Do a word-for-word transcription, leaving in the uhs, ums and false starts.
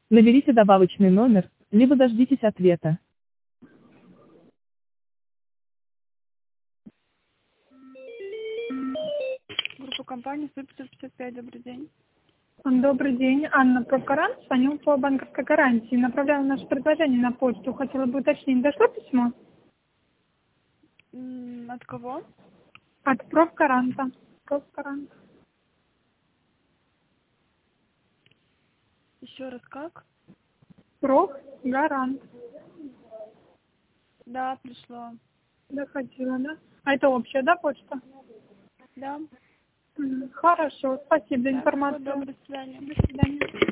Наберите добавочный номер, либо дождитесь ответа. Группа компании сто пятьдесят пять, добрый день. Добрый день, Анна Прокурант, звонил по банковской гарантии. Направляла наше предложение на почту. Хотела бы уточнить, дошло письмо? М, От кого? От профгаранта. Профгарант. Еще раз как? Профгарант. Да, пришло. Доходила, да? А это общая, да, почта? Да. М, Хорошо, спасибо за Так, всего информацию. доброго, до свидания. До свидания.